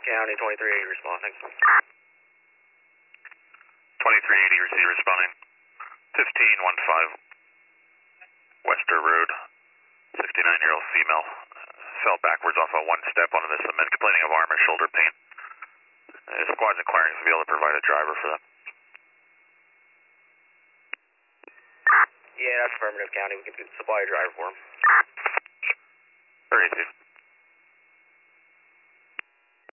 County 2380 responding. 2380 receive responding. 1515 Wester Road. 69-year-old female. Fell backwards off of one step onto the cement, complaining of arm or shoulder pain. Squads and clearings will be able to provide a driver for them. Yeah, that's affirmative, County. We can supply a driver for him. Very easy.